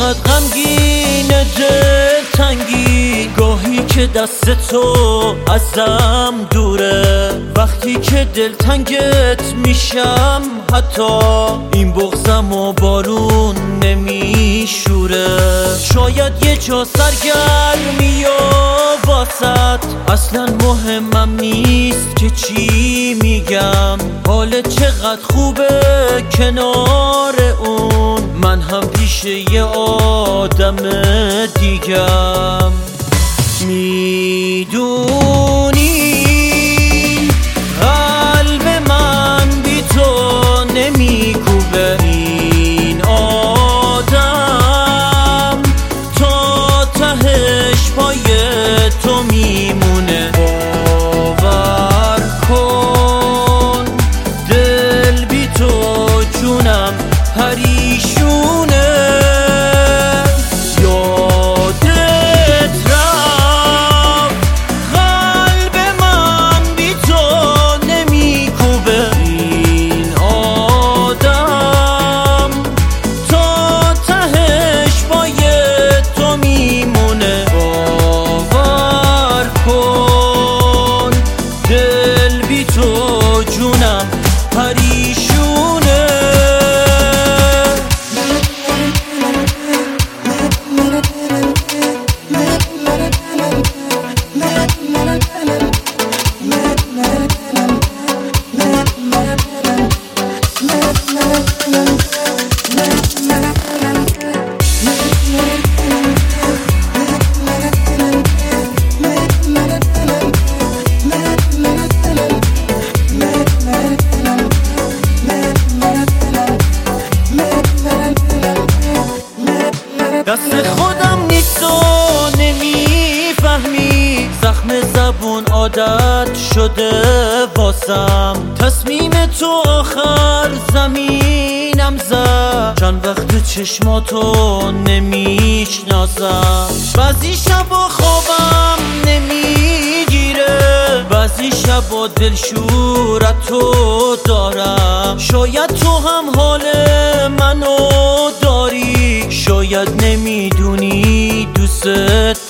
چقدر غمگینه دلتنگی، گاهی که دست تو ازم دوره، وقتی که دلتنگت میشم حتی این بغضم و بارون نمیشوره. شاید یه جا سرگرمی و واسط اصلا مهمم نیست که چی میگم، حالت چقدر خوبه کنار اون، من هم پیش یه آدم دیگم. میدونی قلب من بی تو نمیکوبه، این آدم تا تهش پای تو میمونه. باور کن دل بی تو جونم پریشونه. جونم پریشونه. دست خودم نیست و نمیفهمی، زخم زبون عادت شده واسم، تصمیم تو آخر زمینم زد، چند وقت چشماتو نمیشناسم. بعضی شبا خوابم نمیگیره، بعضی شبا دلشورتو دارم، شاید تو هم حال منو داری، شاید نمیدونی دوست